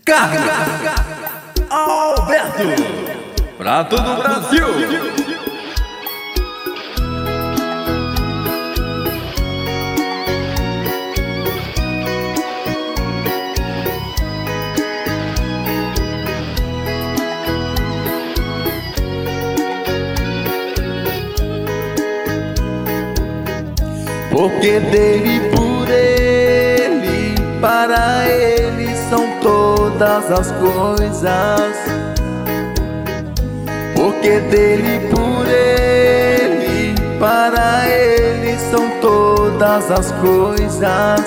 Carlos Alberto, pra todo o Brasil. Porque dele, por ele, para ele são todas as coisas. Porque dele, por ele, para ele são todas as coisas.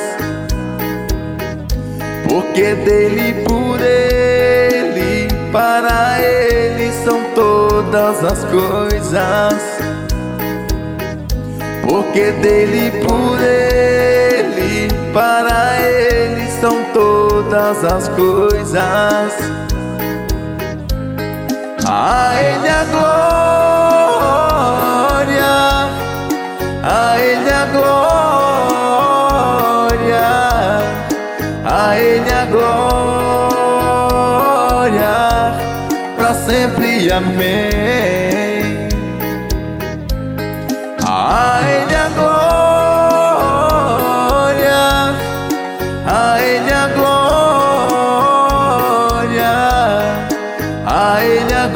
Porque dele, por ele, para ele são todas as coisas. Porque dele, por ele, para ele são todas as coisas. A ele a glória, a ele a glória, a ele a glória, pra sempre, amém. A ele a glória, a ele a glória, a ele a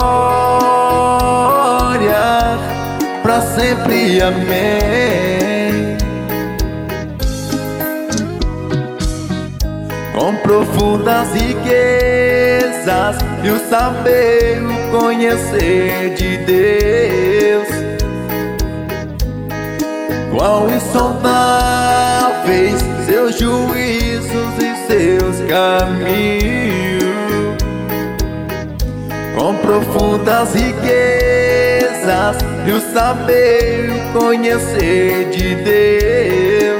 glória, pra sempre, amém. Com profundas riquezas e o saber, o conhecer de Deus, quão insondáveis seus juízos e seus caminhos. Com profundas riquezas e o saber, o conhecer de Deus,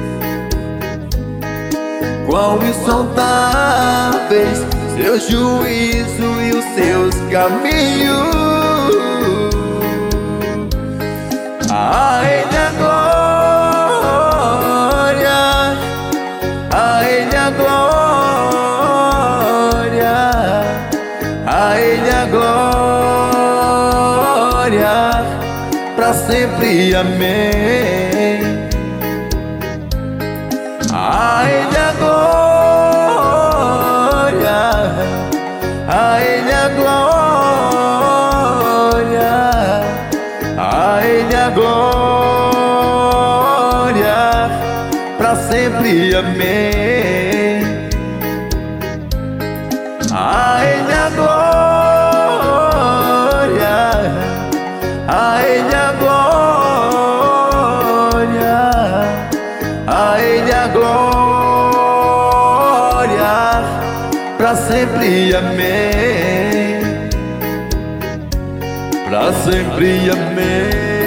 quão insondáveis seus juízos e os seus caminhos. A ele a glória, a ele a glória, a ele a glória, pra sempre, amém. A ele a glória, a ele a glória, a ele a glória, pra sempre, amém. A ele a glória, a ele a glória, a ele a glória, pra sempre, amém. Pra sempre, amém.